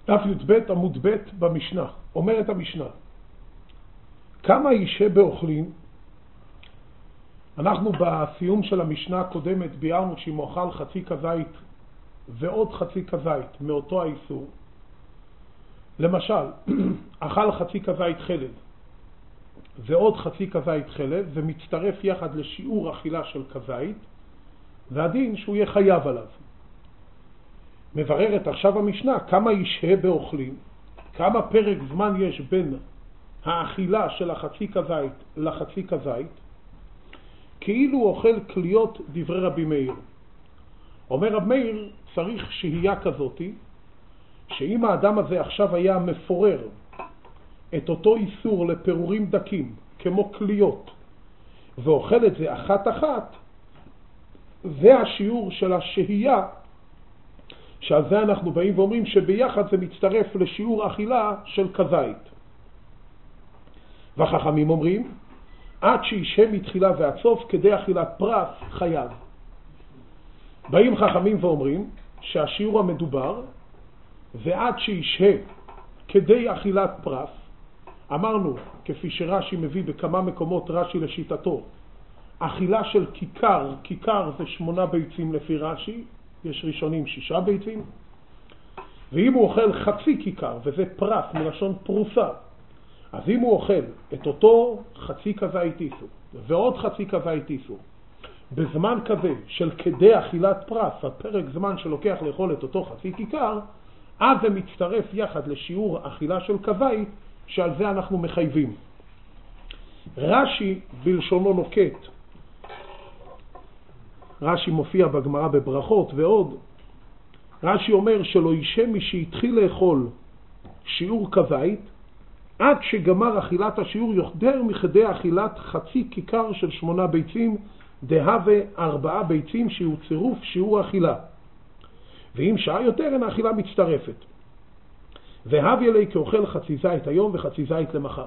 דף י"ב עמוד ב' במשנה. אומרת המשנה, כמה ישהה באוכלים? אנחנו בסיום של המשנה הקודמת ביארנו שאם הוא אכל חצי כזית ועוד חצי כזית מאותו האיסור, למשל, אכל חצי כזית חלב ועוד חצי כזית חלב, זה מצטרף יחד לשיעור אכילה של כזית, והדין שהוא יהיה חייב עליו. מבררת עכשיו המשנה כמה ישהה באוכלים, כמה פרק זמן יש בין האכילה של החצי כזית לחצי כזית, כאילו הוא אוכל כליות דברי רבי מאיר. אומר רבי מאיר, צריך שהייה כזאת, שאם האדם הזה עכשיו היה מפורר את אותו איסור לפירורים דקים, כמו כליות, ואוכל את זה אחת אחת, זה השיעור של השהייה, שעל זה אנחנו באים ואומרים שביחד זה מצטרף לשיעור אכילה של כזית. והחכמים אומרים, עד שישהה מתחילה ועד סוף כדי אכילת פרס חייב. באים חכמים ואומרים שהשיעור המדובר ועד שישהה כדי אכילת פרס, אמרנו כפי שרש"י מביא בכמה מקומות, רש"י לשיטתו, אכילה של כיכר, כיכר זה 8 ביצים לפי רש"י, יש ראשונים 6 ביצים, ואם הוא אוכל חצי כיכר, וזה פרס מלשון פרוסה, אז אם הוא אוכל את אותו חצי כזית איסור ועוד חצי כזית איסור בזמן כזה של כדי אכילת פרס, הפרק זמן שלוקח לאכול את אותו חצי כיכר, אז זה מצטרף יחד לשיעור אכילה של כזית, שעל זה אנחנו מחייבים. רש"י בלשונו נוקט, רש"י מופיע בגמרא בברכות ועוד, רש"י אומר שלא ישהה מי שהתחיל לאכול שיעור כזית עד שגמר אכילת השיעור יוחדר מכדי אכילת חצי כיכר של 8 ביצים, דהווה 4 ביצים שהוא צירוף שיעור אכילה, ואם שעה יותר אין האכילה מצטרפת. והביא לי כאוכל חצי זית היום וחצי זית למחר.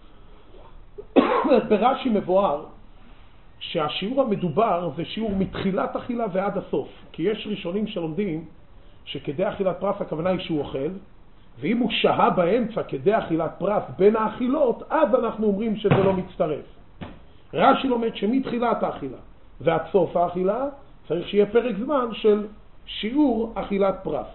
ברש"י מבואר שהשיעור המדובר זה שיעור מתחילת אכילה ועד הסוף, כי יש ראשונים שלומדים שכדי אכילת פרס הכוונה היא שהוא אוכל, ואם הוא שהה באמצע כדי אכילת פרס בין האכילות, אז אנחנו אומרים שזה לא מצטרף. רש"י לומד שמתחילת האכילה ועד סוף האכילה צריך שיהיה פרק זמן של שיעור אכילת פרס.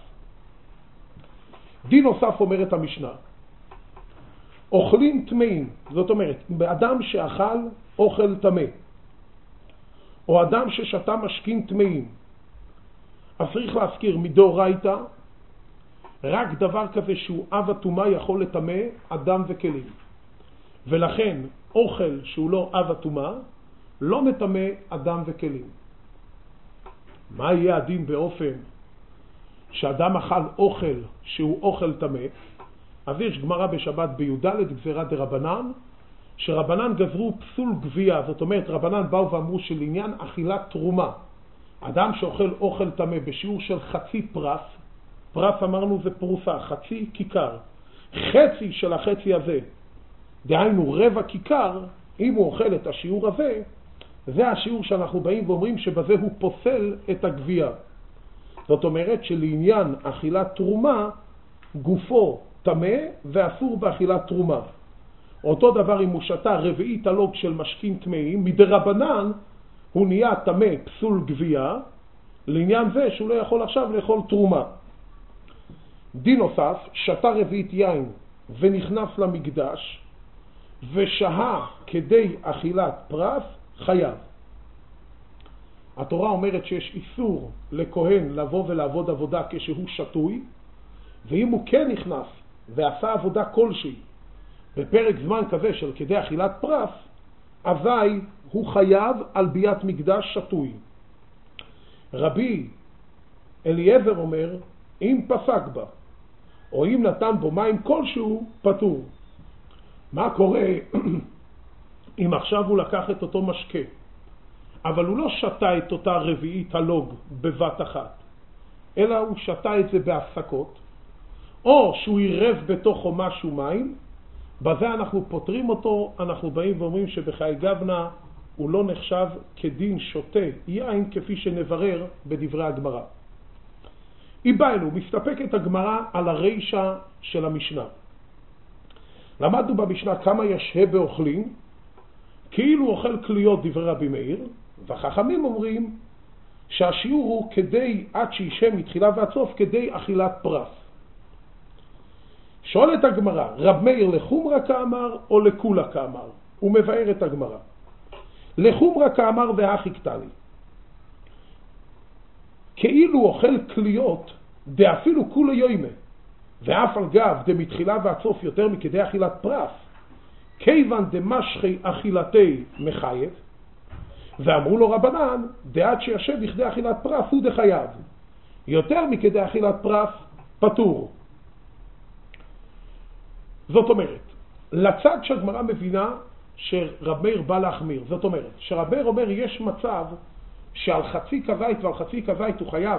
דין נוסף אומרת המשנה, אוכלים טמאים, זאת אומרת, באדם שאכל אוכל טמא, או אדם ששתה משקים טמאים, אז צריך להזכיר מדאורייתא, רק דבר כזה שהוא אב הטומאה יכול לטמא אדם וכלים. ולכן אוכל שהוא לא אב הטומאה לא מטמא אדם וכלים. מה יהיה הדין באופן שאדם אכל אוכל שהוא אוכל טמא? אז יש גמרא בשבת בי"ד גזירה דרבנן, שרבנן גזרו פסול גבייה, זאת אומרת רבנן באו ואמרו שלעניין אכילת תרומה, אדם שאוכל אוכל טמא בשיעור של חצי פרס, פרס אמרנו זה פרוסה, חצי כיכר, חצי של החצי הזה, דהיינו רבע כיכר, אם הוא אוכל את השיעור הזה, זה השיעור שאנחנו באים ואומרים שבזה הוא פוסל את הגבייה. זאת אומרת שלעניין אכילת תרומה, גופו טמא ואסור באכילת תרומה. אותו דבר אם הוא שתה רביעית הלוג של משקים טמאים, מדרבנן הוא נהיה טמא פסול גבייה, לעניין זה שהוא לא יכול עכשיו לאכול תרומה. דין נוסף, שתה רביעית יין ונכנס למקדש ושהה כדי אכילת פרס, חייב. התורה אומרת שיש איסור לכהן לבוא ולעבוד עבודה כשהוא שטוי, ואם הוא כן נכנס ועשה עבודה כלשהי בפרק זמן כזה של כדי אכילת פרס, אזי הוא חייב על ביאת מקדש שטוי. רבי אליעזר אומר, אם פסק בה, או אם נתן בו מים כלשהו, פטור. מה קורה אם עכשיו הוא לקח את אותו משקה, אבל הוא לא שתה את אותה רביעית הלוג בבת אחת, אלא הוא שתה את זה בהפסקות, או שהוא ירב בתוכו משהו מים, בזה אנחנו פותרים אותו, אנחנו באים ואומרים שבחיי גבנה הוא לא נחשב כדין שותה יין כפי שנברר בדברי הגמרא. היא באה אלו, מסתפקת הגמרא על הרישה של המשנה. למדנו במשנה כמה ישהה באוכלים, כאילו אוכל כליות דברי רבי מאיר, והחכמים אומרים שהשיעור הוא כדי, עד שישם מתחילה ועד סוף, כדי אכילת פרס. שואלת הגמרא, רב מאיר לחומרה כאמר או לכולה כאמר? הוא מבאר את הגמרא. לחומרה כאמר והכי קטני. כאילו אוכל כליות, דאפילו כולה יוימה, ואף על גב דמתחילה ועד סוף יותר מכדי אכילת פרס, כיוון דמשכי אכילתי מחייב, ואמרו לו רבנן, דעת שישב בכדי אכילת פרס הוא דחייב, יותר מכדי אכילת פרס פטור. זאת אומרת, לצד שהגמרא מבינה שרב מאיר בא להחמיר, זאת אומרת, שרב מאיר אומר יש מצב שעל חצי כזית ועל חצי כזית הוא חייב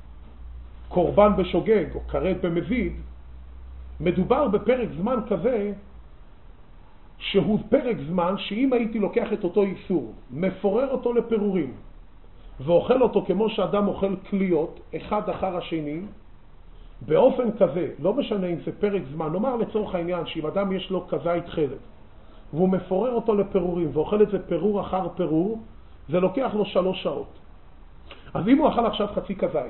קורבן בשוגג או כרת במזיד, מדובר בפרק זמן כזה שהוא פרק זמן שאם הייתי לוקח את אותו איסור, מפורר אותו לפירורים ואוכל אותו כמו שאדם אוכל כליות, אחד אחר השני, באופן כזה, לא משנה אם זה פרק זמן, נאמר לצורך העניין שאם אדם יש לו כזית חלב והוא מפורר אותו לפירורים ואוכל את זה פירור אחר פירור, זה לוקח לו 3 שעות. אז אם הוא אכל עכשיו חצי כזית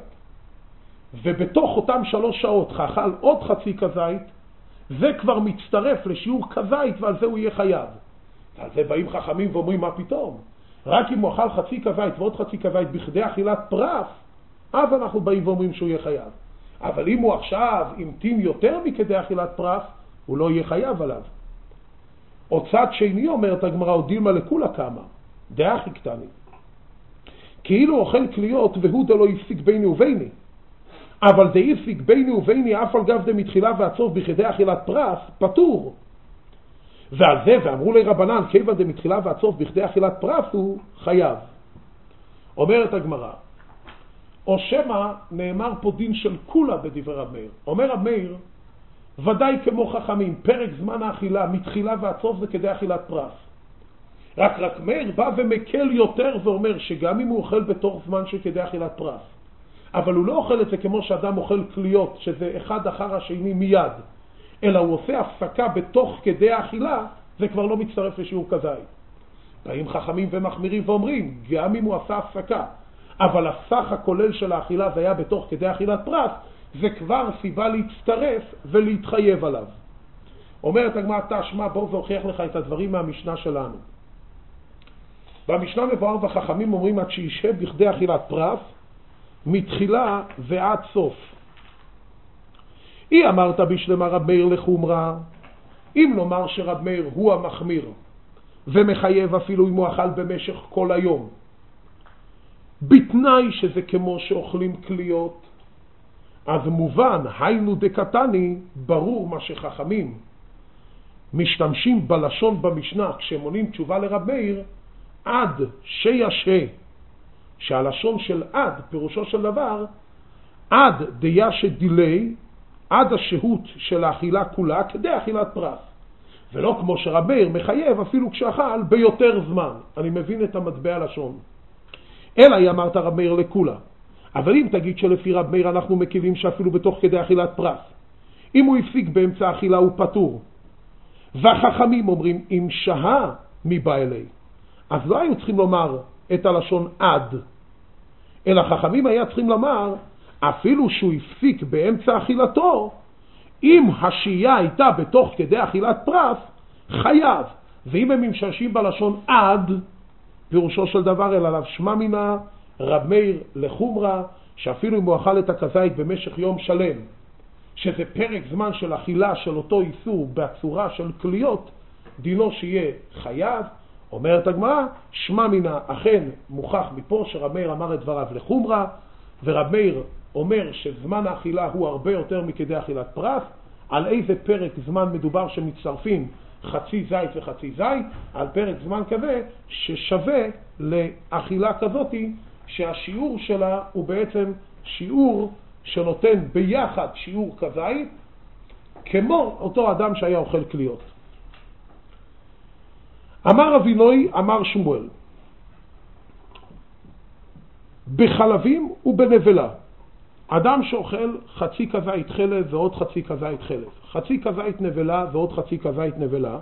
ובתוך אותם 3 שעות אכל עוד חצי כזית, זה כבר מצטרף לשיעור כזית ועל זה הוא יהיה חייב. ועל זה באים חכמים ואומרים מה פתאום? רק אם הוא אכל חצי כזית ועוד חצי כזית בכדי אכילת פרס, אז אנחנו באים ואומרים שהוא יהיה חייב. אבל אם הוא עכשיו המתין יותר מכדי אכילת פרס, הוא לא יהיה חייב עליו. או צד שני אומרת הגמרא, או דילמה לכולה כמה, דאחי קטני. כאילו אוכל כליות והוא דלא יפסיק ביני וביני. אבל דאיפסיק ביני וביני אף על גב דמתחילה ועד סוף בכדי אכילת פרס, פטור. ועל זה, ואמרו לי רבנן, כיוון דמתחילה ועד סוף בכדי אכילת פרס הוא חייב. אומרת הגמרא, או שמה נאמר פה דין של כולה בדברי רב מאיר. אומר רב מאיר, ודאי כמו חכמים, פרק זמן האכילה מתחילה ועד סוף זה כדי אכילת פרס. רק מאיר בא ומקל יותר ואומר שגם אם הוא אוכל בתוך זמן שכדי אכילת פרס, אבל הוא לא אוכל את זה כמו שאדם אוכל כליות, שזה אחד אחר השני מיד, אלא הוא עושה הפסקה בתוך כדי האכילה, זה כבר לא מצטרף לשיעור כזית. באים חכמים ומחמירים ואומרים, גם אם הוא עשה הפסקה, אבל הסך הכולל של האכילה זה היה בתוך כדי אכילת פרס, זה כבר סיבה להצטרף ולהתחייב עליו. אומרת הגמרא, תשמע, בוא והוכיח לך את הדברים מהמשנה שלנו. במשנה מבואר והחכמים אומרים עד שישב בכדי אכילת פרס, מתחילה ועד סוף. היא אמרת בשלמה רב מאיר לחומרה, אם לומר שרב מאיר הוא המחמיר, ומחייב אפילו אם הוא אכל במשך כל היום, בתנאי שזה כמו שאוכלים כליות, אז מובן, היינו דקטני, ברור מה שחכמים משתמשים בלשון במשנה כשהם עונים תשובה לרב מאיר, עד שישהה, שהלשון של עד, פירושו של דבר, עד דישא דילי, עד השהות של האכילה כולה כדי אכילת פרס. ולא כמו שרב מאיר מחייב אפילו כשאכל ביותר זמן. אני מבין את המטבע הלשון. אלא היא אמרת רב מאיר לכולה. אבל אם תגיד שלפי רב מאיר אנחנו מקילים שאפילו בתוך כדי אכילת פרס, אם הוא הפסיק באמצע האכילה הוא פטור. והחכמים אומרים אם שהה מבא אלי, אז לא היו צריכים לומר את הלשון עד, אלא חכמים היה צריכים לומר אפילו שהוא הפסיק באמצע אכילתו, אם השהייה הייתה בתוך כדי אכילת פרס, חייב. ואם הם משתמשים בלשון עד, פירושו של דבר אל עליו שמע מינה רב מאיר לחומרה, שאפילו אם הוא אכל את הכזית במשך יום שלם, שזה פרק זמן של אכילה של אותו איסור בצורה של כליות, דינו שיהיה חייב. אומרת הגמרא, שמע מינה אכן מוכח מפה שרב מאיר אמר את דבריו לחומרה, ורב מאיר אומר שזמן האכילה הוא הרבה יותר מכדי אכילת פרס. על איזה פרק זמן מדובר שמצטרפים חצי זית וחצי זית? על פרק זמן כזה ששווה לאכילה כזאת שהשיעור שלה הוא בעצם שיעור שנותן ביחד שיעור כזית כמו אותו אדם שהיה אוכל כליות. אמר אבינוי, אמר שמואל, בחלבים ובנבלה אדם שאוכל חצי כזית חלב ועוד חצי כזית חלב, חצי כזית נבלה ועוד חצי כזית נבלה,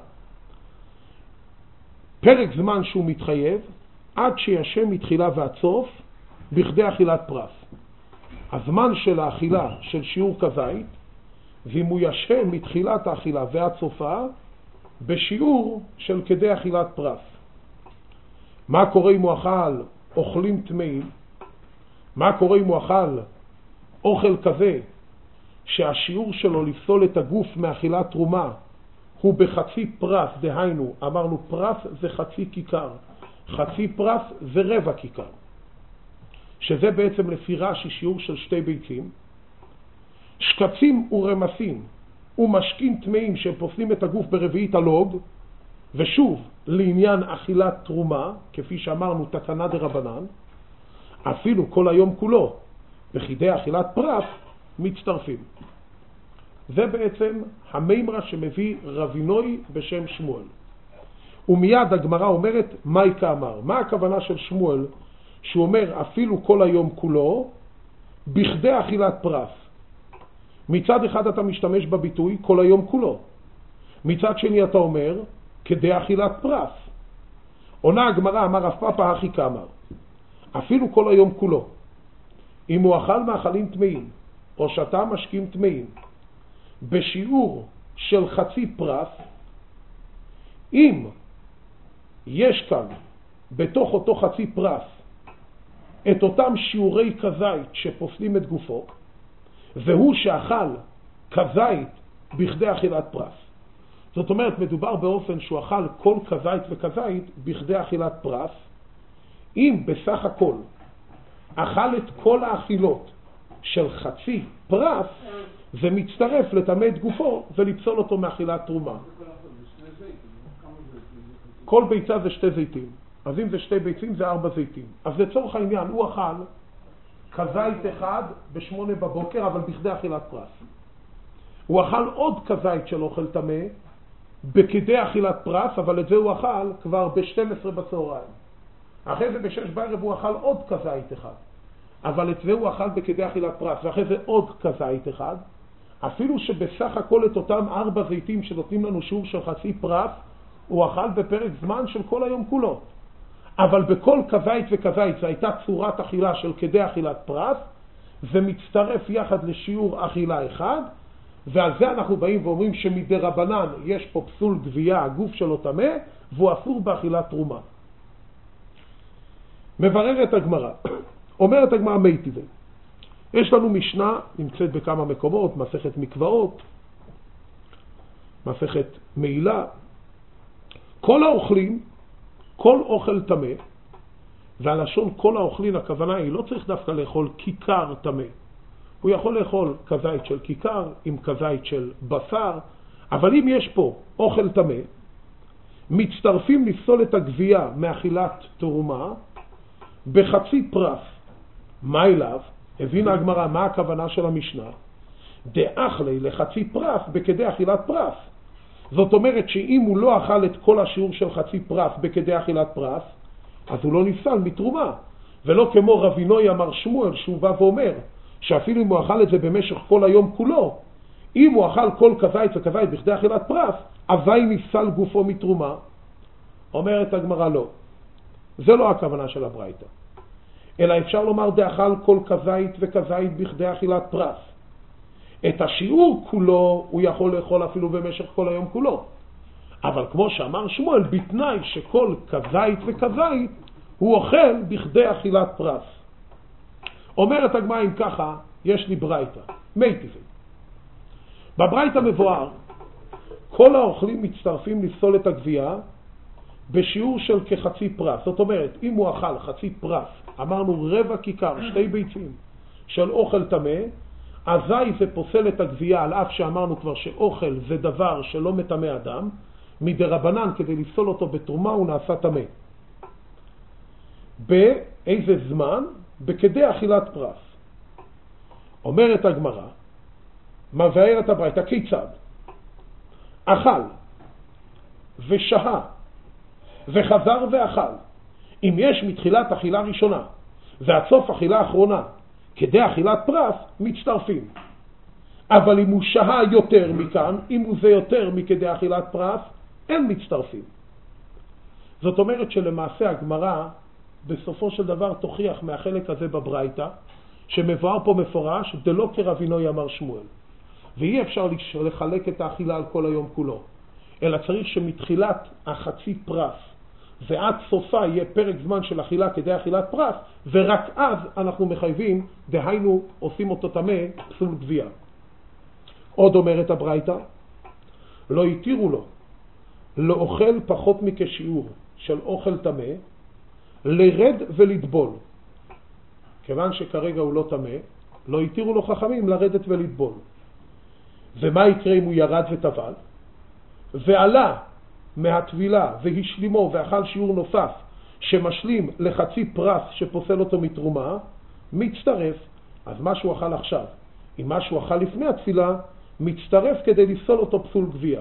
פרק זמן שהוא מתחייב עד שישם מתחילה ועד סוף בכדי אכילת פרס. הזמן של האכילה של שיעור כזית, ואם הוא ישם מתחילת האכילה ועד סופה בשיעור של כדי אכילת פרס. מה קורה אם הוא אכל אוכלים טמאים? מה קורה אם הוא אכל אוכל כזה שהשיעור שלו לפסול את הגוף מאכילת תרומה הוא בחצי פרס, דהיינו, אמרנו פרס זה חצי כיכר, חצי פרס זה רבע כיכר, שזה בעצם לפי רש"י שיעור של 2 ביצים, שקצים ורמסים ומשקים טמאים שפוסלים את הגוף ברביעית הלוג, ושוב לעניין אכילת תרומה, כפי שאמרנו תקנה דרבנן, אפילו כל היום כולו בכדי אכילת פרס מצטרפים. זה בעצם המימרה שמביא רבינוי בשם שמואל. ומיד הגמרא אומרת מייקה אמר. מה הכוונה של שמואל שהוא אומר אפילו כל היום כולו בכדי אכילת פרס? מצד אחד אתה משתמש בביטוי כל היום כולו, מצד שני אתה אומר כדי אכילת פרס. עונה הגמרא אמר רב פאפא הכי כאמר, אפילו כל היום כולו, אם הוא אכל מאכלים טמאים או שתה משקים טמאים בשיעור של חצי פרס, אם יש כאן בתוך אותו חצי פרס את אותם שיעורי כזית שפוסלים את גופו, והוא שאכל כזית בכדי אכילת פרס. זאת אומרת, מדובר באופן שהוא אכל כל כזית וכזית בכדי אכילת פרס. אם בסך הכל אכל את כל האכילות של חצי פרס, זה מצטרף לטמא את גופו ולפסול אותו מאכילת תרומה. כל ביצה זה 2 זיתים. אז אם זה 2 ביצים זה 4 זיתים. אז לצורך העניין הוא אכל כזית אחד ב8 בבוקר, אבל בכדי אכילת פרס. הוא אכל עוד כזית של אוכל טמא בכדי אכילת פרס, אבל את זה הוא אכל כבר ב12 בצהריים. אחרי זה ב6 בערב הוא אכל עוד כזית אחד, אבל את זה הוא אכל בכדי אכילת פרס, ואחרי זה עוד כזית אחד. אפילו שבסך הכל את אותם 4 זיתים שנותנים לנו שיעור של חצי פרס, הוא אכל בפרק זמן של כל היום כולו. אבל בכל כזית וכזית זה הייתה צורת אכילה של כדי אכילת פרס, זה מצטרף יחד לשיעור אכילה אחד, ועל זה אנחנו באים ואומרים שמדרבנן יש פה פסול גבייה, הגוף שלו טמא, והוא אסור באכילת תרומה. מבררת הגמרא, אומרת הגמרא מי טבעי. יש לנו משנה, נמצאת בכמה מקומות, מסכת מקוואות, מסכת מעילה. כל האוכלים, כל אוכל טמא, והלשון כל האוכלים, הכוונה היא לא צריך דווקא לאכול כיכר טמא. הוא יכול לאכול כזית של כיכר עם כזית של בשר, אבל אם יש פה אוכל טמא, מצטרפים לפסול את הגבייה מאכילת תרומה בחצי פרס. מה אליו? הבינה הגמרא מה הכוונה של המשנה? דאכלי לחצי פרס בכדי אכילת פרס. זאת אומרת שאם הוא לא אכל את כל השיעור של חצי פרס בכדי אכילת פרס, אז הוא לא נפסל מתרומה. ולא כמו רבינוי אמר שמואל שהוא בא ואומר שאפילו אם הוא אכל את זה במשך כל היום כולו, אם הוא אכל כל כזית וכזית בכדי אכילת פרס, אזי נפסל גופו מתרומה. אומרת הגמרא לא. זה לא הכוונה של הברייתא. אלא אפשר לומר דאכל כל כזית וכזית בכדי אכילת פרס. את השיעור כולו הוא יכול לאכול אפילו במשך כל היום כולו. אבל כמו שאמר שמואל, בתנאי שכל כזית וכזית הוא אוכל בכדי אכילת פרס. אומרת הגמרא אם ככה, יש לי ברייתא. מי טבעי. בברייתא מבואר, כל האוכלים מצטרפים לפסול את הגבייה בשיעור של כחצי פרס. זאת אומרת, אם הוא אכל חצי פרס, אמרנו רבע כיכר, 2 ביצים של אוכל טמא, אזי זה פוסל את הגבייה, על אף שאמרנו כבר שאוכל זה דבר שלא מטמא אדם, מדרבנן כדי לפסול אותו בתרומה הוא נעשה טמא. באיזה זמן? בכדי אכילת פרס. אומרת הגמרא, מבארת הברייתא, כיצד? אכל ושהה וחזר ואכל, אם יש מתחילת אכילה ראשונה ועד סוף אכילה אחרונה כדי אכילת פרס, מצטרפים. אבל אם הוא שהה יותר מכאן, אם הוא זה יותר מכדי אכילת פרס, אין מצטרפים. זאת אומרת שלמעשה הגמרא בסופו של דבר תוכיח מהחלק הזה בברייתא, שמבואר פה מפורש, דלא כרבינוי אמר שמואל. ואי אפשר לחלק את האכילה על כל היום כולו, אלא צריך שמתחילת החצי פרס ועד סופה יהיה פרק זמן של אכילה כדי אכילת פרס, ורק אז אנחנו מחייבים, דהיינו עושים אותו טמא, פסול גבייה. עוד אומרת הברייתא, לא יתירו לו לאוכל פחות מכשיעור של אוכל טמא, לרד ולטבול. כיוון שכרגע הוא לא טמא, לא יתירו לו חכמים לרדת ולטבול. ומה יקרה אם הוא ירד וטבל? ועלה מהטבילה והשלימו ואכל שיעור נוסף שמשלים לחצי פרס שפוסל אותו מתרומה, מצטרף. אז מה שהוא אכל עכשיו, אם מה שהוא אכל לפני התפילה, מצטרף כדי לפסול אותו פסול גבייה.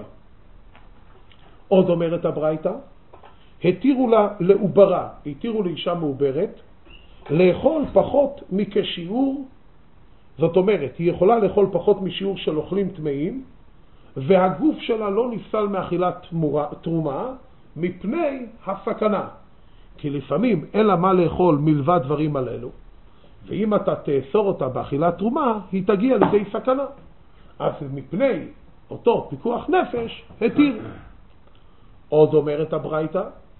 עוד אומרת הברייתא, התירו לה לעוברה, התירו לאישה מעוברת, לאכול פחות מכשיעור, זאת אומרת, היא יכולה לאכול פחות משיעור של אוכלים טמאים, והגוף שלה לא נפסל מאכילת תרומה, מפני הסכנה. כי לפעמים אין לה מה לאכול מלבד דברים עלינו, ואם אתה תאסור אותה באכילת תרומה, היא תגיע לידי סכנה. אז מפני אותו פיקוח נפש, התיר. עוד אומרת הברייתא,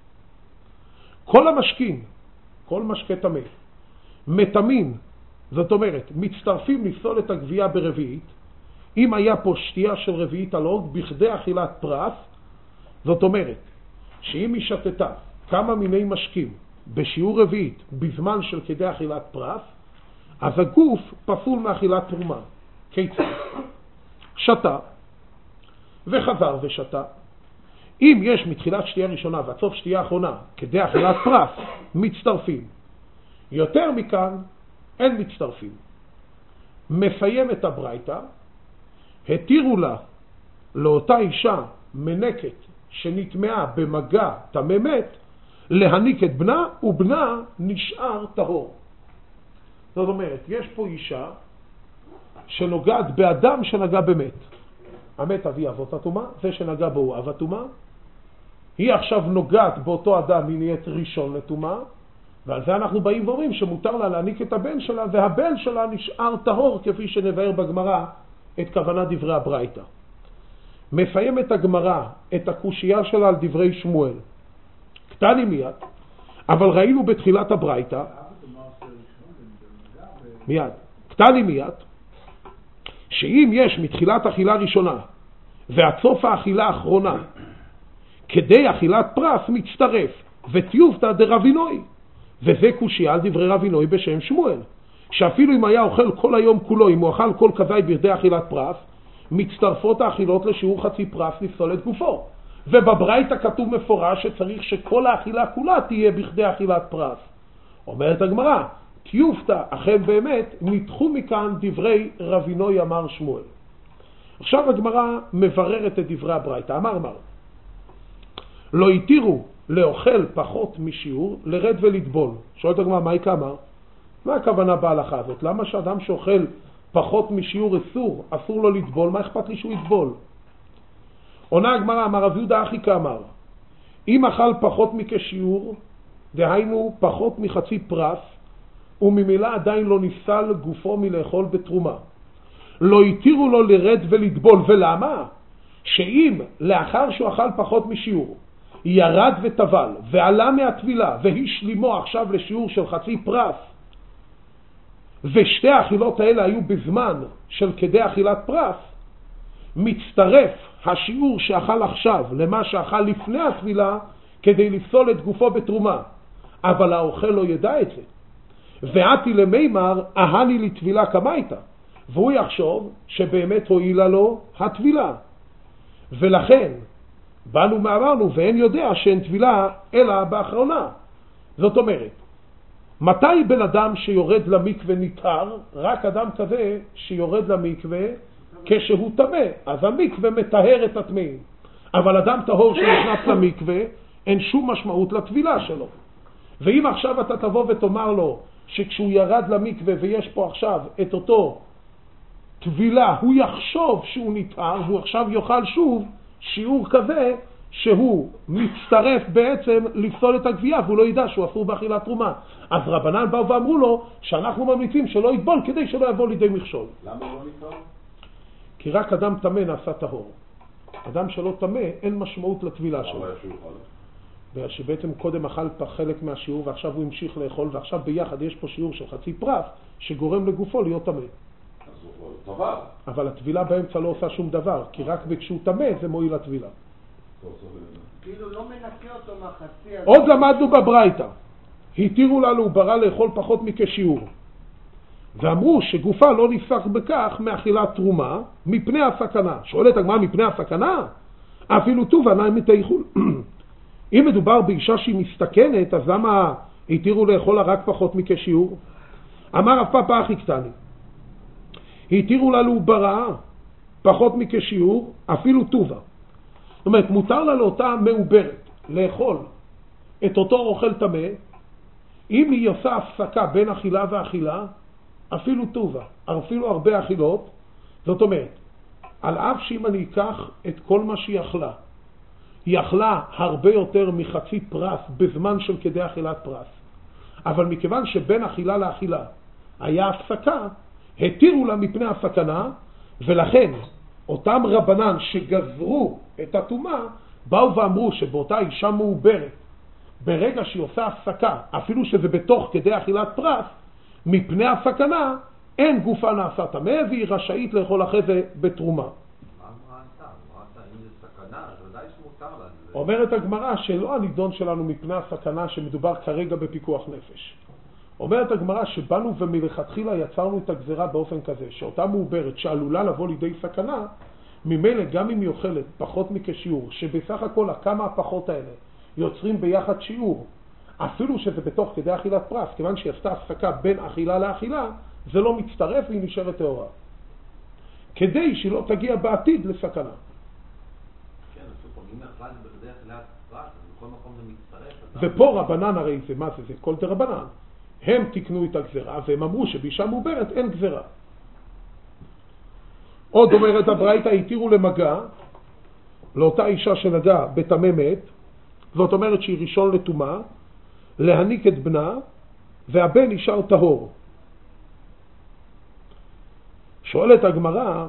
כל המשקים, כל משקה טמא, מטמאים, זאת אומרת, מצטרפים לפסול את הגבייה ברביעית, אם היה פה שתייה של רביעית הלוג, בכדי אכילת פרס, זאת אומרת, שאם היא שתתה כמה מיני משקים בשיעור רביעית בזמן של כדי אכילת פרס, אז הגוף פסול מאכילת תרומה. כיצד? שתה וחזר ושתה. אם יש מתחילת שתייה ראשונה ועד סוף שתייה אחרונה כדי אכילת פרס, מצטרפים. יותר מכאן אין מצטרפים. מסיים את הברייתא, התירו לה לאותה אישה מנקת שנטמעה במגע טמא מת, להניק את בנה, ובנה נשאר טהור. זאת אומרת, יש פה אישה שנוגעת באדם שנגע במת. המת אבי אבות הטומאה, זה שנגע בו הוא אב הטומאה. היא עכשיו נוגעת באותו אדם, היא נהיית ראשון לטומאה, ועל זה אנחנו באים ואומרים שמותר לה להניק את הבן שלה, והבן שלה נשאר טהור, כפי שנבהר בגמרא את כוונת דברי הברייתא. מסיים את הגמרא את הקושייה שלה על דברי שמואל. קטני מיד, אבל ראינו בתחילת הברייתא, מיד, קטני מיד, שאם יש מתחילת אכילה ראשונה ועד סוף האכילה האחרונה כדי אכילת פרס, מצטרף וטיובתא דרבינוי, וזה קושייה על דברי רבינוי בשם שמואל, שאפילו אם היה אוכל כל היום כולו, אם הוא אכל כל כזית בכדי אכילת פרס, מצטרפות האכילות לשיעור חצי פרס לפסול את גופו. ובברייתא כתוב מפורש שצריך שכל האכילה כולה תהיה בכדי אכילת פרס. אומרת הגמרא, טיובתא, אכן באמת ניתחו מכאן דברי רבינוי אמר שמואל. עכשיו הגמרא מבררת את דברי הברייתא. אמר לא יתירו לאוכל פחות משיעור, לרד ולטבול. שואלת הגמרא, מה היא כאמר? מה הכוונה בהלכה הזאת? למה שאדם שאוכל פחות משיעור אסור לו לטבול? מה אכפת לי שהוא יטבול? עונה הגמרא, אמר רב יהודה אחי כאמר, אם אכל פחות מכשיעור, דהיינו פחות מחצי פרס, וממילא עדיין לא נפסל גופו מלאכול בתרומה, לא יתירו לו לרד ולטבול. ולמה? שאם לאחר שהוא אכל פחות משיעור ירד וטבל ועלה מהטבילה והשלימו עכשיו לשיעור של חצי פרס, ושתי האכילות האלה היו בזמן של כדי אכילת פרס, מצטרף השיעור שאכל עכשיו למה שאכל לפני הטבילה כדי לפסול את גופו בתרומה, אבל האוכל לא ידע את זה. ועתי למימר אהני לטבילה כמייתא, והוא יחשוב שבאמת הועילה לו הטבילה, ולכן באנו ואמרנו ואין יודע שאין טבילה אלא באחרונה. זאת אומרת, מתי בן אדם שיורד למקווה נטהר? רק אדם כזה שיורד למקווה כשהוא טמא, אז המקווה מטהר את הטמאים. אבל אדם טהור שנכנס למקווה אין שום משמעות לטבילה שלו. ואם עכשיו אתה תבוא ותאמר לו שכשהוא ירד למקווה ויש פה עכשיו את אותו טבילה, הוא יחשוב שהוא נטהר, והוא עכשיו יאכל שוב שיעור כזה שהוא מצטרף בעצם לפסול את הגבייה, והוא לא ידע שהוא אסור באכילת תרומה. אז רבנן באו ואמרו לו שאנחנו ממליצים שלא יטבול כדי שלא יבוא לידי מכשול. למה לא נטהר? כי רק אדם טמא נעשה טהור. אדם שלא טמא אין משמעות לטבילה שלו. אבל שהוא יכול. בגלל שבעצם קודם אכל חלק מהשיעור ועכשיו הוא המשיך לאכול, ועכשיו ביחד יש פה שיעור של חצי פרס שגורם לגופו להיות טמא. אז הוא טבל. אבל הטבילה באמצע לא עושה שום דבר, כי רק כשהוא טמא זה מועיל לטבילה. כאילו לא מנקה אותו מהחצי הזה. עוד למדנו בברייתא, התירו לה לעוברה לאכול פחות מכשיעור, ואמרו שגופה לא נפסק בכך מאכילת תרומה מפני הסכנה. שואלת הגמרא, מפני הסכנה? אפילו טובה נעים מתאיכול. אם מדובר באישה שהיא מסתכנת, אז למה התירו לאכול לה רק פחות מכשיעור? אמר רב פאפא אחי קטני, התירו לה לעוברה פחות מכשיעור אפילו טובה. זאת אומרת, מותר לה לאותה מעוברת לאכול את אותו אוכל טמא, אם היא עושה הפסקה בין אכילה ואכילה, אפילו טובה, אפילו הרבה אכילות. זאת אומרת, על אף שאם אני אקח את כל מה שהיא אכלה, היא אכלה הרבה יותר מחצי פרס בזמן של כדי אכילת פרס, אבל מכיוון שבין אכילה לאכילה היה הפסקה, התירו לה מפני הסכנה, ולכן אותם רבנן שגזרו את הטומאה באו ואמרו שבאותה אישה מעוברת, ברגע שהיא עושה הפסקה, אפילו שזה בתוך כדי אכילת פרס, מפני הסכנה אין גופה נעשה טמא, והיא רשאית לאכול אחרי זה בתרומה. מה אמרת? אם זה סכנה, אז ודאי שמותר לה. אומרת הגמרא שלא הנידון שלנו מפני הסכנה שמדובר כרגע בפיקוח נפש. אומרת הגמרא שבאנו ומלכתחילה יצרנו את הגזרה באופן כזה, שאותה מעוברת שעלולה לבוא לידי סכנה, ממילא גם אם היא אוכלת פחות מכשיעור, שבסך הכל הכמה הפחות האלה יוצרים ביחד שיעור, אפילו שזה בתוך כדי אכילת פרס, כיוון שהיא עשתה הפסקה בין אכילה לאכילה, זה לא מצטרף והיא נשארת טהורה. כדי שהיא לא תגיע בעתיד לסכנה. כן, אז אם אכלה זה בכדי אכילת פרס, אז בכל מקום זה מצטרף. ופה רבנן הרי זה מה זה? זה כל דרבנן. הם תקנו את הגזרה והם אמרו שבאישה מעוברת אין גזרה. עוד אומרת הברייתא, התירו למגע לאותה אישה שנגעה בטמא מת, זאת אומרת שהיא ראשון לטומאה, להניק את בנה והבן נשאר טהור. שואלת הגמרא,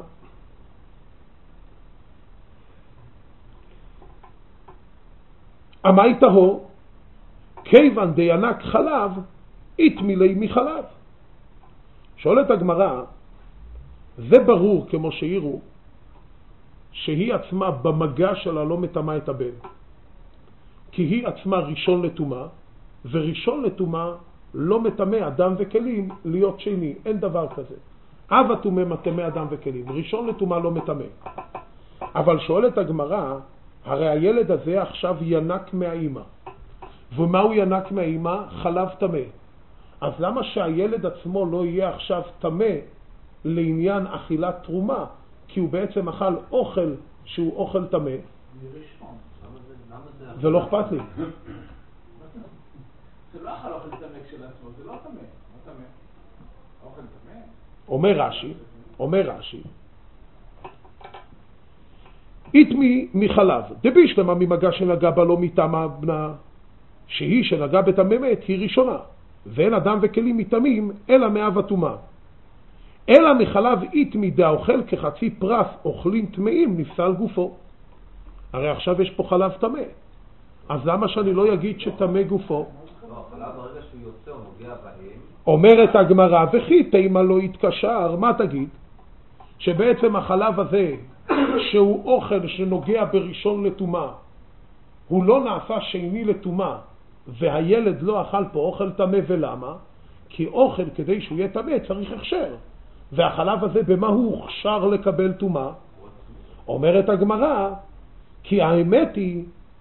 אמי טהור? כיוון דינק חלב יתמילי מחלב. שואלת הגמרא, זה ברור כמו שהעירו שהיא עצמה במגע שלה לא מטמאה את הבן, כי היא עצמה ראשון לטומאה, וראשון לטומאה לא מטמא אדם וכלים להיות שני, אין דבר כזה. אב הטומא מטמא אדם וכלים, ראשון לטומאה לא מטמא. אבל שואלת הגמרא, הרי הילד הזה עכשיו ינק מהאימא, ומה הוא ינק מהאימא? חלב טמא. אז למה שהילד עצמו לא יהיה עכשיו טמא לעניין אכילת תרומה? כי הוא בעצם אכל אוכל שהוא אוכל טמא. זה לא אכפת לי. זה לא אכל אוכל טמא כשלעצמו, זה לא טמא. לא טמא. אוכל טמא? אומר רש"י, יתמי מחלב, דבישלמה ממגע שנגע בה לא מטמא בנה, שהיא שנגע בטמא מת היא ראשונה, ואין אדם וכלים מטמאים אלא מאב הטומאה. אלא מחלב יתמי דאוכל כחצי פרס אוכלים טמאים נפסל גופו. הרי עכשיו יש פה חלב טמא, אז למה שאני לא אגיד שטמא גופו? לא, החלב ברגע שהוא יוצא הוא נוגע בהם. אומרת הגמרא, וכי תימה לא יתקשר, מה תגיד? שבעצם החלב הזה שהוא אוכל שנוגע בראשון לטומאה, הוא לא נעשה שני לטומאה, והילד לא אכל פה אוכל טמא. ולמה? כי אוכל כדי שהוא יהיה טמא צריך הכשר, והחלב הזה במה הוא הוכשר לקבל טומאה? אומרת הגמרא, כי האמת היא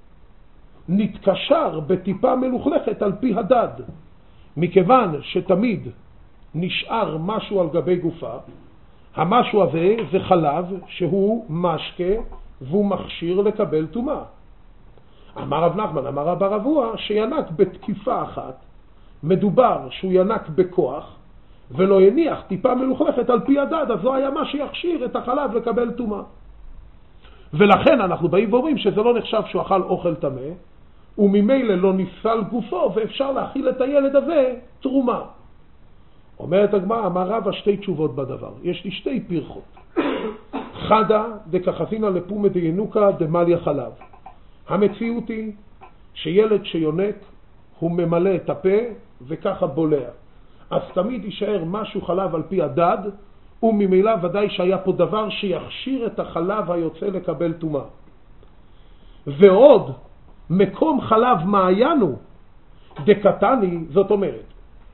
נתקשר בטיפה מלוכלכת על פי הדד, מכיוון שתמיד נשאר משהו על גבי גופה, המשהו הזה זה חלב שהוא משקה והוא מכשיר לקבל טומאה. אמר רב נחמן, אמר רב אבוה, שינק בתקיפה אחת מדובר שהוא ינק בכוח ולא יניח טיפה מלוכלכת על פי הדד, אז לא היה מה שיכשיר את החלב לקבל טומאה. ולכן אנחנו באים ואומרים שזה לא נחשב שהוא אכל אוכל טמא, וממילא לא נפסל גופו, ואפשר להכיל את הילד הזה תרומה. אומרת הגמרא, אמר רבא שתי תשובות בדבר. יש לי שתי פרחות. חדה דקחזינא לפומא דינוקא דמליה חלב. המציאות היא שילד שיונק הוא ממלא את הפה וככה בולע. אז תמיד יישאר משהו חלב על פי הדד, וממילא ודאי שהיה פה דבר שיכשיר את החלב היוצא לקבל טומאה. ועוד מקום חלב מעיינו דקטני, זאת אומרת,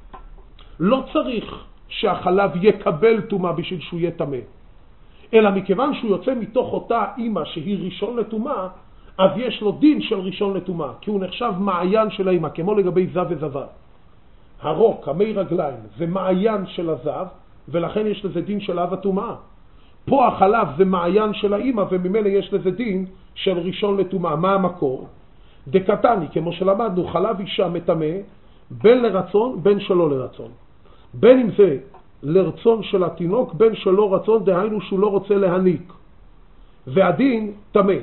לא צריך שהחלב יקבל טומאה בשביל שהוא יהיה טמא, אלא מכיוון שהוא יוצא מתוך אותה אמא שהיא ראשון לטומאה, אז יש לו דין של ראשון לטומאה, כי הוא נחשב מעיין של האמא, כמו לגבי זב וזבה. הרוק, המי רגליים, זה מעיין של הזב, ולכן יש לזה דין של אב הטומאה. פה החלב זה מעיין של האמא, וממילא יש לזה דין של ראשון לטומאה. מה המקור? דקטני, כמו שלמדנו, חלב אישה מטמא, בין לרצון, בין שלא לרצון. בין אם זה לרצון של התינוק, בין שלא רצון, דהיינו שהוא לא רוצה להניק. והדין טמא.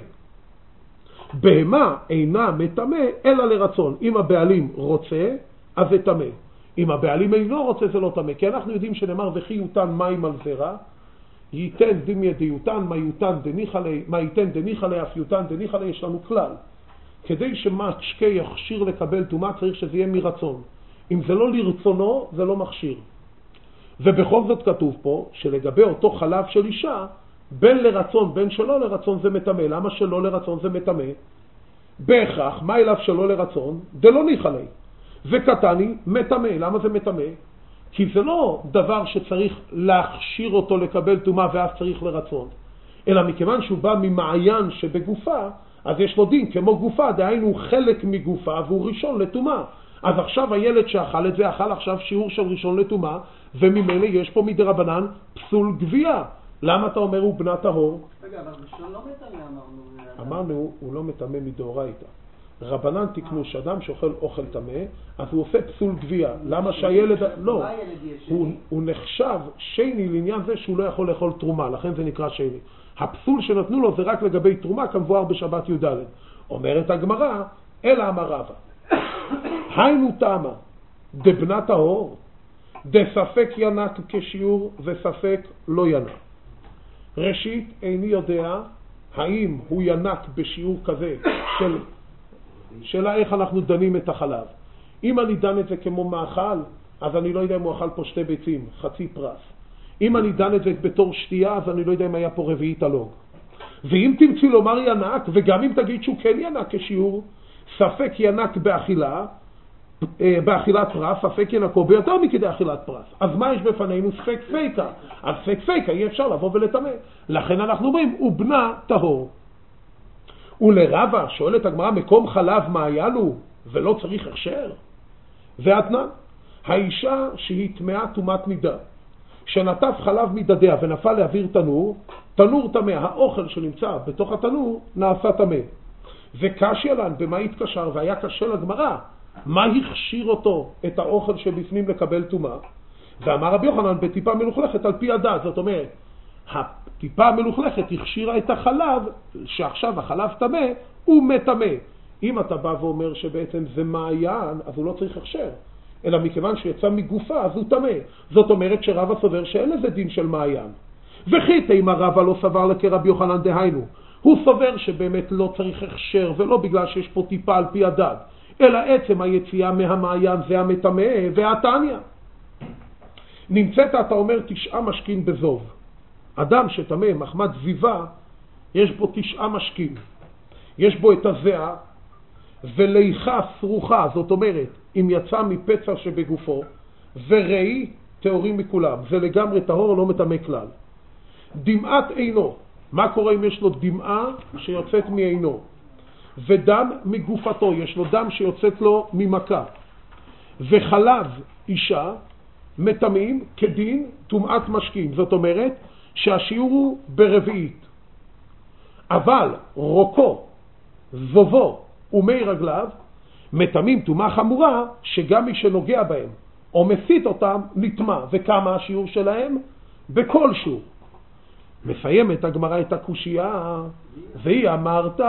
בהמה אינה מטמא אלא לרצון. אם הבעלים רוצה, אז זה טמא. אם הבעלים אינו רוצה, זה לא טמא. כי אנחנו יודעים שנאמר וכי יותן מים על זרע, ייתן דמי דיותן, מה ייתן דניחה לי, אף יותן דניחה לי. יש לנו כלל. כדי שמשקה יכשיר לקבל טומאה, צריך שזה יהיה מרצון. אם זה לא לרצונו, זה לא מכשיר. ובכל זאת כתוב פה, שלגבי אותו חלב של אישה, בין לרצון, בין שלא לרצון זה מטמא. למה שלא לרצון זה מטמא? בהכרח, מה אליו שלא לרצון? דלא ניחא לי. וקטני מטמא. למה זה מטמא? כי זה לא דבר שצריך להכשיר אותו לקבל טומאה ואז צריך לרצון. אלא מכיוון שהוא בא ממעיין שבגופה, אז יש לו דין כמו גופה, דהיינו חלק מגופה והוא ראשון לטומאה. אז עכשיו הילד שאכל את זה, אכל עכשיו שיעור של ראשון לטומאה, וממילא יש פה מדרבנן פסול גבייה. למה אתה אומר הוא בנה טהור? רגע, אבל ראשון לא מטמא אמרנו, הוא לא מטמא מדאורייתא. רבנן תקנו שאדם שאוכל אוכל טמא, אז הוא עושה פסול גבייה. למה שהילד... לא, הוא נחשב שני לעניין זה שהוא לא יכול לאכול תרומה, לכן זה נקרא שני. הפסול שנתנו לו זה רק לגבי תרומה, כמבואר בשבת י"ד. אומרת הגמרא, אלא אמר רבא. היינו תמה, דבנה טהור, דספק ינק כשיעור וספק לא ינק. ראשית, איני יודע האם הוא ינק בשיעור כזה שאלה איך אנחנו דנים את החלב. אם אני דן את זה כמו מאכל, אז אני לא יודע אם הוא אכל פה 2 ביצים, חצי פרס. אם אני דן את זה בתור שתייה, אז אני לא יודע אם היה פה רביעית אלוג. ואם תמצאי לומר ינק, וגם אם תגיד שהוא כן ינק כשיעור, ספק ינק באכילת פרס, ספק ינקו ביותר מכדי אכילת פרס. אז מה יש בפנינו? ספק פייקה. אז ספק פייקה אי אפשר לבוא ולטמא. לכן אנחנו אומרים, הוא בנה טהור. ולרבא שואלת הגמרא, מקום חלב מה היה לו ולא צריך הכשר? ואתנן, האישה שהיא טמאה טומאת נידה, שנטף חלב מדדיה ונפל לאוויר תנור, תנור טמא, האוכל שנמצא בתוך התנור נעשה טמא. וקשיא לן במה התקשר, והיה קשה לגמרא, מה הכשיר אותו את האוכל שבפנים לקבל טומאה? ואמר רבי יוחנן בטיפה מלוכלכת על פי הדעת, זאת אומרת, הטיפה המלוכלכת הכשירה את החלב, שעכשיו החלב טמא, הוא מטמא. אם אתה בא ואומר שבעצם זה מעיין, אז הוא לא צריך הכשר. אלא מכיוון שיצא מגופה, אז הוא טמא. זאת אומרת שרבא סובר שאין לזה דין של מעיין. וכי תימא רבא לא סבר לכרבי יוחנן דהיינו. הוא סובר שבאמת לא צריך הכשר, ולא בגלל שיש פה טיפה על פי הדד, אלא עצם היציאה מהמעיין זה המטמא והתניא. נמצאת, אתה אומר, 9 משקים בזוב. אדם שטמא מחמת זיווה, יש בו 9 משקים. יש בו את הזיעה, וליחה סרוחה, זאת אומרת, אם יצא מפצע שבגופו, וראי טהורים מכולם. זה לגמרי טהור, לא מטמא כלל. דמעת עינו, מה קורה אם יש לו דמעה שיוצאת מעינו? ודם מגופתו, יש לו דם שיוצאת לו ממכה. וחלב אישה מטמאים כדין טומאת משקים, זאת אומרת שהשיעור הוא ברביעית. אבל רוקו, זובו ומי רגליו מטמאים טומאה חמורה שגם מי שנוגע בהם או מסית אותם נטמא. וכמה השיעור שלהם? בכל שיעור. מסיימת הגמרא את הקושייה, והיא אמרת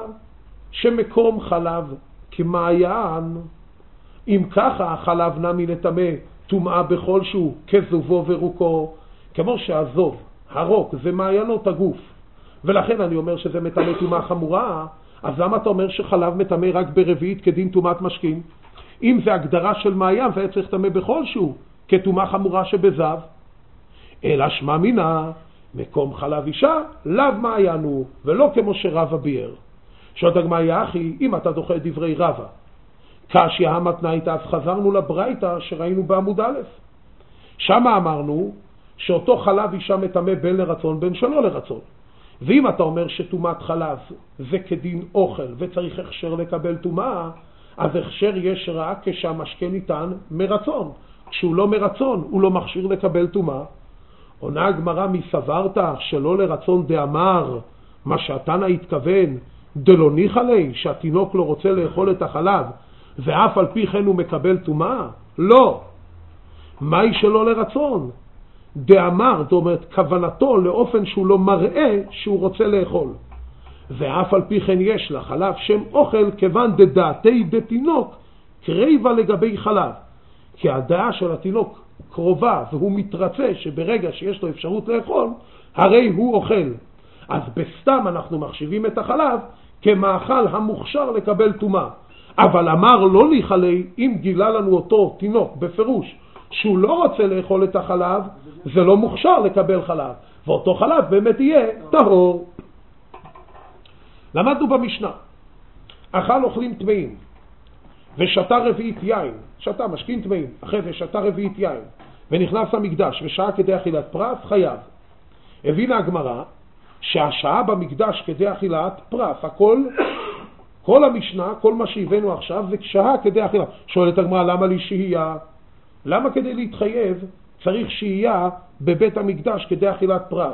שמקום חלב כמעיין, אם ככה החלב נמי לטמא טומאה בכל שהוא כזובו ורוקו, כמו שהזוב, הרוק, זה מעיינות הגוף, ולכן אני אומר שזה מטמא טומאה חמורה. אז למה אתה אומר שחלב מטמא רק ברביעית כדין טומאת משכין? אם זה הגדרה של מעיין והיה צריך לטמא בכל שהוא כטומאה חמורה שבזב, אלא שמע מינה מקום חלב אישה לאו מעיין הוא, ולא כמו שרבא ביאר. שואלת הגמרא, אחי, אם אתה דוחה את דברי רבא קשיא המתנאיתא, אז חזרנו לברייתא שראינו בעמוד א'. שם אמרנו שאותו חלב אישה מטמא בין לרצון בין שלא לרצון. ואם אתה אומר שטומאת חלב זה כדין אוכל וצריך הכשר לקבל טומאה, אז הכשר יש רק כשהמשקה ניתן מרצון. כשהוא לא מרצון הוא לא מכשיר לקבל טומאה. עונה הגמרא, מסברת שלא לרצון דאמר, מה שהתנא התכוון דלא ניחא ליה, שהתינוק לא רוצה לאכול את החלב ואף על פי כן הוא מקבל טומאה? לא. מהי שלא לרצון? דאמר, זאת אומרת כוונתו לאופן שהוא לא מראה שהוא רוצה לאכול, ואף על פי כן יש לחלב שם אוכל, כיוון דדעתי דתינוק קריבה לגבי חלב, כי הדעה של התינוק קרובה והוא מתרצה שברגע שיש לו אפשרות לאכול הרי הוא אוכל. אז בסתם אנחנו מחשיבים את החלב כמאכל המוכשר לקבל טומאה. אבל אמר לא ניחא ליה, אם גילה לנו אותו תינוק בפירוש שהוא לא רוצה לאכול את החלב, זה לא מוכשר לקבל חלב, ואותו חלב באמת יהיה טהור. למדנו במשנה, אכל אוכלים טמאים ושתה רביעית יין, שתה משכין טמאים, אחרי זה שתה רביעית יין ונכנס למקדש ושעה כדי אכילת פרס, חייב. הבינה הגמרא שהשעה במקדש כדי אכילת פרס, כל המשנה, כל מה שהבאנו עכשיו זה שעה כדי אכילת. שואלת הגמרא, למה לי שהייה? למה כדי להתחייב צריך שהייה בבית המקדש כדי אכילת פרס?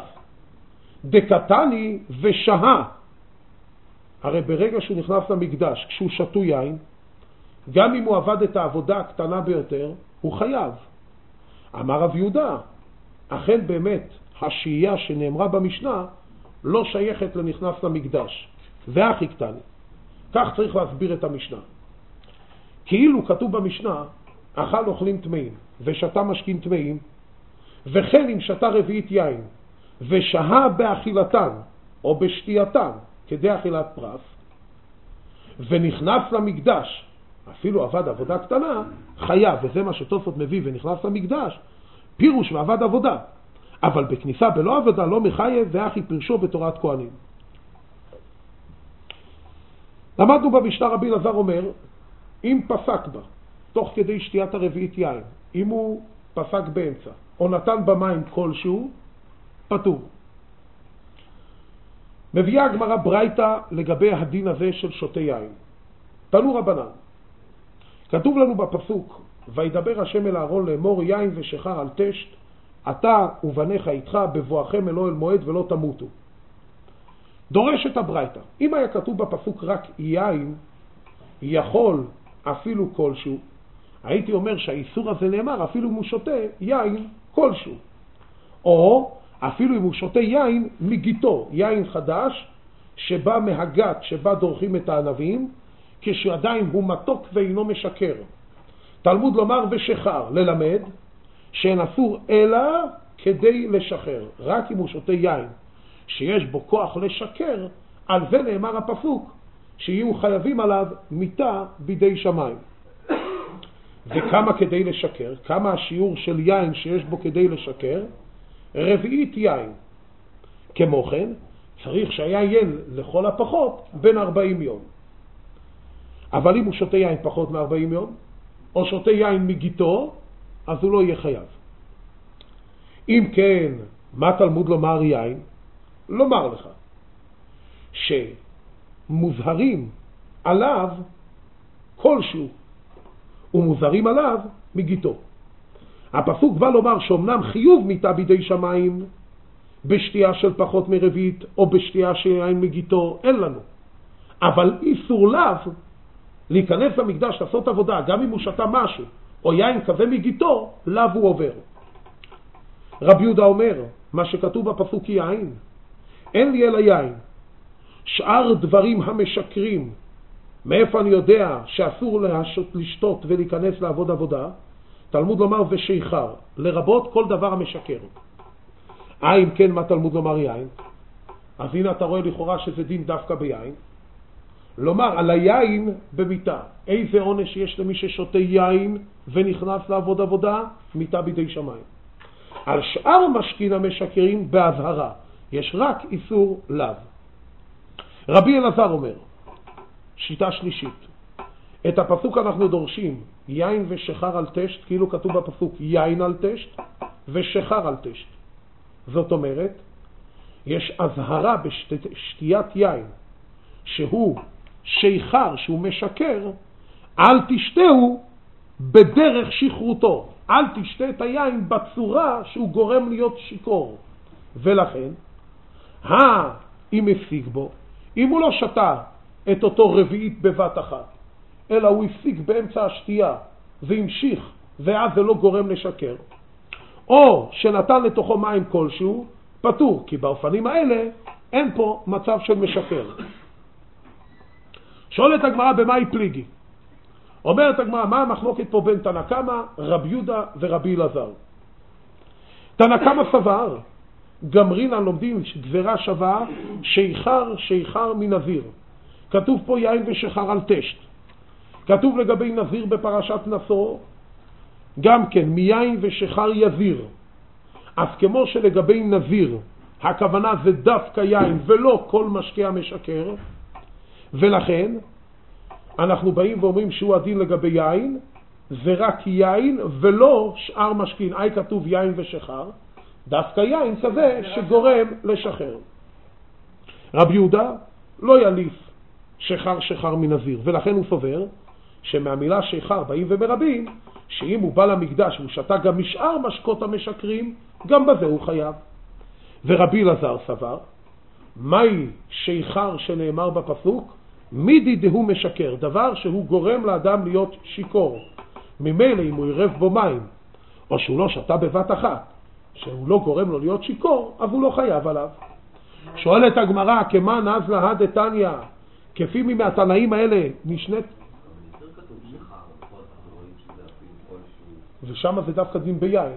דקתני ושעה. הרי ברגע שהוא נכנס למקדש, כשהוא שתו יין, גם אם הוא עבד את העבודה הקטנה ביותר, הוא חייב. אמר רב יהודה, אכן באמת השהייה שנאמרה במשנה לא שייכת לנכנס למקדש, והכי קטני. כך צריך להסביר את המשנה. כאילו כתוב במשנה, אכל אוכלים טמאים ושתה משכין טמאים, וכן אם שתה רביעית יין ושהה באכילתן או בשתייתן כדי אכילת פרס, ונכנס למקדש, אפילו עבד עבודה קטנה, חייב. וזה מה שתוספות מביא, ונכנס למקדש, פירוש ועבד עבודה. אבל בכניסה בלא עבודה לא מחייב, ואחי פירשו בתורת כהנים. למדנו במשנה רבי אלעזר אומר, אם פסק בה תוך כדי שתיית הרביעית יין, אם הוא פסק באמצע או נתן במים כלשהו, פטור. מביאה הגמרא ברייתא לגבי הדין הזה של שותה יין. תנו רבנן, כתוב לנו בפסוק, וידבר השם אל אהרון לאמור, יין ושכר על תשת, אתה ובניך איתך בבואכם אל אוהל מועד ולא תמותו. דורש את הברייתא. אם היה כתוב בפסוק רק יין, יכול אפילו כלשהו, הייתי אומר שהאיסור הזה נאמר אפילו אם הוא שותה יין כלשהו, או אפילו אם הוא שותה יין מגיתו, יין חדש שבא מהגת שבה דורכים את הענבים, כשעדיין הוא מתוק ואינו משקר. תלמוד לומר ושחר, ללמד שאין אסור אלא כדי לשחרר. רק אם הוא שותה יין שיש בו כוח לשקר, על זה נאמר הפסוק שיהיו חייבים עליו מיתה בידי שמיים. וכמה כדי לשקר? כמה השיעור של יין שיש בו כדי לשקר? רביעית יין. כמו כן צריך שהיין לכל הפחות בין 40 יום. אבל אם הוא שותה יין פחות מ-40 יום או שותה יין מגיתו, אז הוא לא יהיה חייב. אם כן, מה תלמוד לומר יין? לומר לך שמוזהרים עליו כלשהו ומוזהרים עליו מגיתו. הפסוק בא לומר שאומנם חיוב מיתה בידי שמיים בשתייה של פחות מרביעית או בשתייה של יין מגיתו, אין לנו. אבל איסור לאו להיכנס למקדש, לעשות עבודה, גם אם הוא שתה משהו, או יין כזה מגיתו, לאו הוא עובר. רבי יהודה אומר, מה שכתוב בפסוק יין, אין לי אלא יין. שאר דברים המשקרים, מאיפה אני יודע שאסור לשתות ולהיכנס לעבוד עבודה? תלמוד לומר ושיכר, לרבות כל דבר המשקר. אם כן, מה תלמוד לומר יין? אז הנה אתה רואה לכאורה שזה דין דווקא ביין. לומר על היין במיטה, איזה עונש יש למי ששותה יין ונכנס לעבוד עבודה? מיטה בידי שמיים. על שאר משכין המשקרים בהבהרה, יש רק איסור לאו. רבי אלעזר אומר, שיטה שלישית, את הפסוק אנחנו דורשים יין ושחר על תשת, כאילו כתוב בפסוק יין על תשת ושחר על תשת. זאת אומרת, יש הזהרה בשתיית יין שהוא שיכר, שהוא משקר, אל תשתהו בדרך שכרותו, אל תשתה את היין בצורה שהוא גורם להיות שיקור. ולכן, אם השיג בו, אם הוא לא שתה את אותו רביעית בבת אחת, אלא הוא השיג באמצע השתייה והמשיך, ואז זה לא גורם לשקר, או שנתן לתוכו מים כלשהו, פטור, כי באופנים האלה אין פה מצב של משקר. שואלת הגמרא במאי פליגי. אומרת הגמרא, מה המחלוקת פה בין תנא קמא, רבי יהודה ורבי אלעזר? תנא קמא סבר, גמרינן לומדים גזרה שווה, שיכר מנזיר. כתוב פה יין ושחר על תשת. כתוב לגבי נזיר בפרשת נשוא, גם כן מיין ושחר יזיר. אז כמו שלגבי נזיר, הכוונה זה דווקא יין ולא כל משקה המשקר, ולכן אנחנו באים ואומרים שהוא הדין לגבי יין, זה רק יין ולא שאר משקין. כתוב יין ושחר, דווקא יין כזה שגורם לשחר. רבי יהודה לא יליף שחר מנזיר, ולכן הוא סובר שמהמילה שחר באים ומרבים, שאם הוא בא למקדש והוא שתה גם משאר משקות המשקרים, גם בזה הוא חייב. ורבי אלעזר סבר, מהי שחר שנאמר בפסוק? מידי דהוא משקר, דבר שהוא גורם לאדם להיות שיקור. ממילא אם הוא ירב בו מים, או שהוא לא שתה בבת אחת, שהוא לא גורם לו להיות שיקור, אז הוא לא חייב עליו. שואלת הגמרא, כמה נז לה דתניא, כפי מהתנאים האלה נשנית? ושם זה דווקא דין ביין.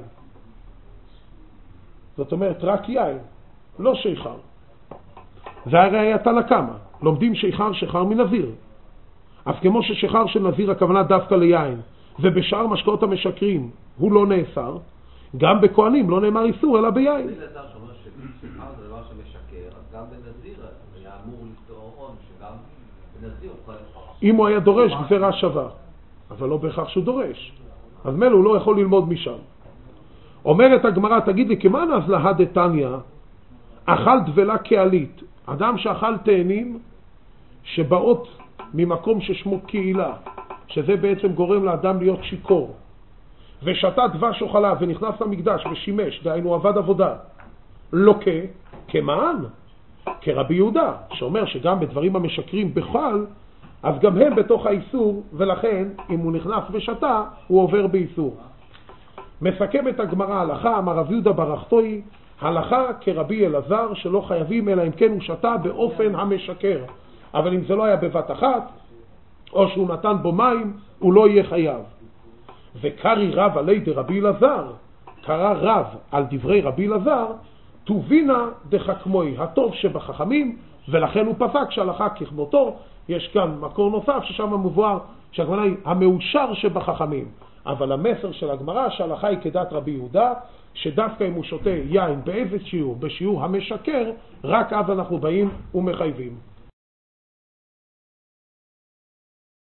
זאת אומרת רק יין, לא שיכר. זה הרי היה תנא קמא, לומדים שחר מנזיר. אז כמו ששחר של נזיר הכוונה דווקא ליין, ובשאר משקאות המשקרים הוא לא נאסר, גם בכהנים לא נאמר איסור אלא ביין. זה אלעזר שאומר ששחר זה דבר שמשקר, אז גם בנזיר היה אמור לפתור עוד, שגם בנזיר הוא אם הוא היה דורש גזרה שווה, אבל לא בהכרח שהוא דורש, אז מילא הוא לא יכול ללמוד משם. אומרת הגמרא, תגיד לי, כמה נז לה דתניא, אכל דבלה קהלית, אדם שאכל תאנים שבאות ממקום ששמו קהילה, שזה בעצם גורם לאדם להיות שיקור, ושתה דבש או חלב ונכנס למקדש ושימש, דהיינו עבד עבודה, לוקה כמען, כרבי יהודה, שאומר שגם בדברים המשקרים בכלל, אז גם הם בתוך האיסור, ולכן אם הוא נכנס ושתה, הוא עובר באיסור. מסכם את הגמרא הלכה, אמר רבי יהודה ברכתוי, הלכה כרבי אלעזר שלא חייבים אלא אם כן הוא שתה באופן המשקר, אבל אם זה לא היה בבת אחת, או שהוא נתן בו מים, הוא לא יהיה חייב. וקרי רב עלי דרבי אלעזר, קרא רב על דברי רבי אלעזר, תובינה דחכמוי, הטוב שבחכמים, ולכן הוא פסק שהלכה ככמותו. יש כאן מקור נוסף ששם מבואר שהכוונה היא המאושר שבחכמים, אבל המסר של הגמרא שההלכה היא כדת רבי יהודה, שדווקא אם הוא שותה יין באיזה שיעור, בשיעור המשקר, רק אז אנחנו באים ומחייבים.